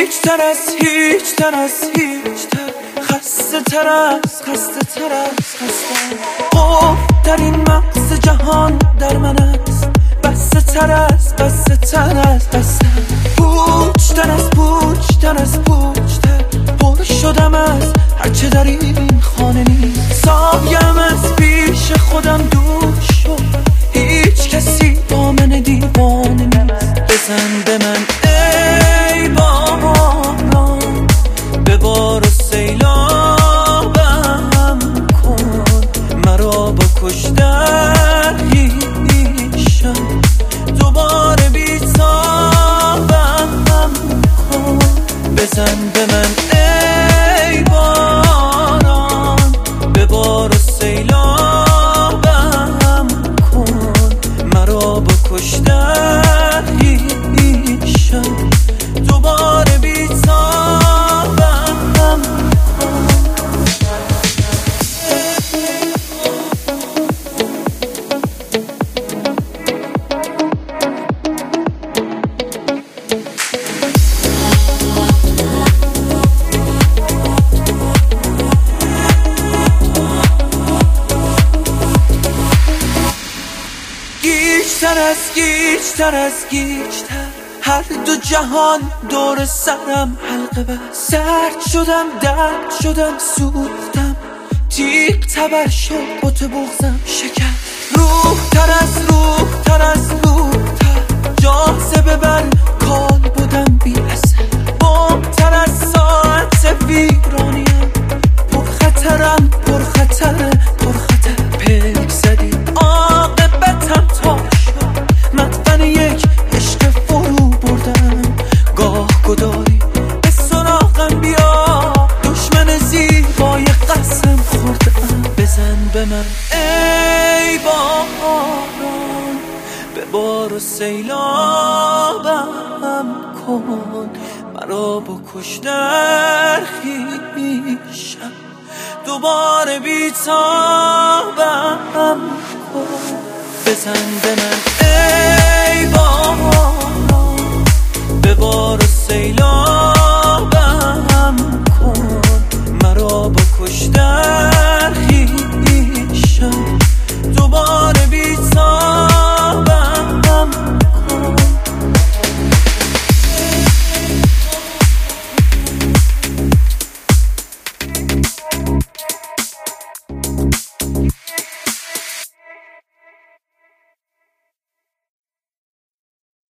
هیچ تر خسته تر خوف در این مغز جهان در من است، بسته تر است پوچتر پر شدم از هرچه در این خانه نیست. سایم از پیش خودم دور شد، هیچ کسی با من دیوانه نیست. بزن به من ای باران، ببار و سیلابم کن، مرا با کشتن هیشم دوباره بیتابم کن. بزن به من ای باران، ببار و سیلابم کن، مرا با کشتن هیشم دوباره بیتابم کن. گیجتر هر دو جهان دور سرم حلقه بست. سرد شدم، درد شدم، سوختم، تیغ تبر شد، بت بغضم شکست. روح تر جاذبه بر کال بودم بی اثر. بمتر از ساعت ویرانیم، پرخطرم پلک زدی عاقبتم تا شد مدفن یک عشق فرو بردم. گاه گداری به سراغم بیا، دشمن زیبای قسم خوردم. بزن به من ای باران، ببار و سیلابم کن، مرا با کشتن خویشم دوباره بیتابم کن. بزن به من